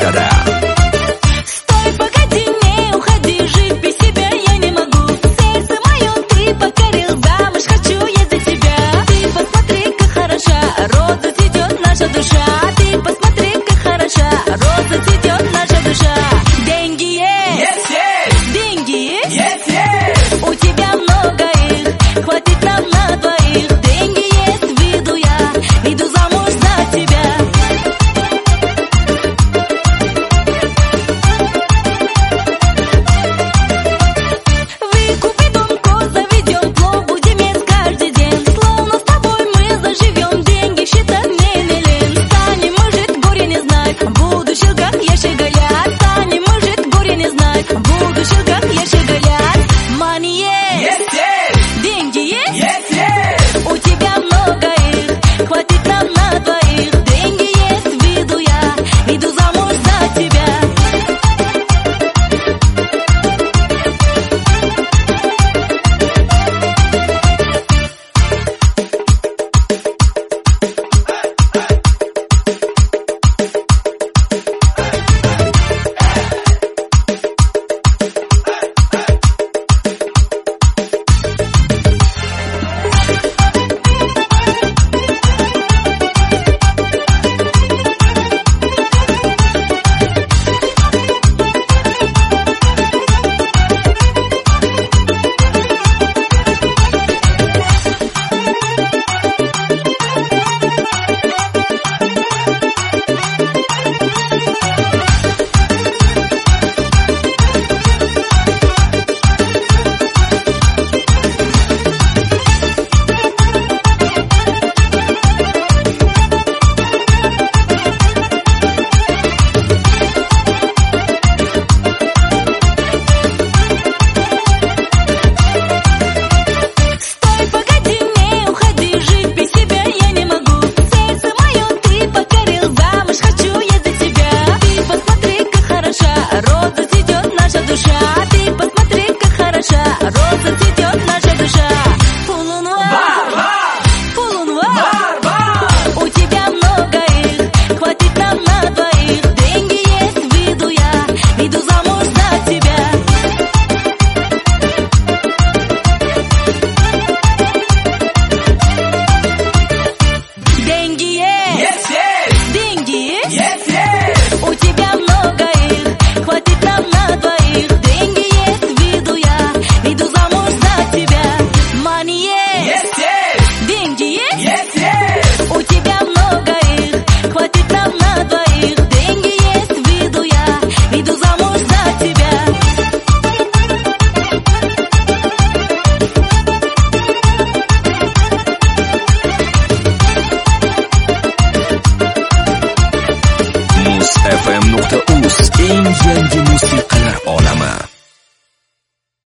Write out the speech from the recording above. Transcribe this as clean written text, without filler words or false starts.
Instagram. Стой, погоди, не уходи, жить без тебя я не могу. Сердце мое ты покорил, замуж хочу я за тебя. Ты посмотри, как хороша, роза цветет наша душа. Ты посмотри, как хороша, роза цветет наша душа. Деньги есть, деньги есть, у тебя много их, хватит нам на двоих. Деньги есть, виду я, иду замуж за тебя. Роза цветет наша душа.